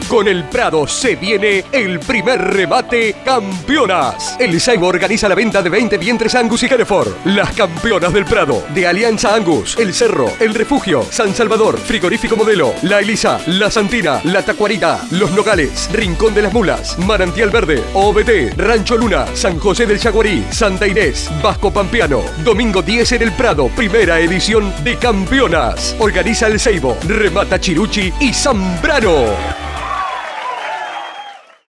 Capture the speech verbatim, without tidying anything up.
Con el Prado se viene el primer remate Campeonas. El Seibo organiza la venta de veinte vientres Angus y Hereford. Las campeonas del Prado, de Alianza Angus, El Cerro, El Refugio, San Salvador, Frigorífico Modelo, La Elisa, La Santina, La Tacuarita, Los Nogales, Rincón de las Mulas, Manantial Verde, O B T, Rancho Luna, San José del Yaguarí, Santa Inés, Vasco Pampeano. Domingo diez en el Prado, primera edición de Campeonas. Organiza el Seibo, remata Chiruchi y Zambrano.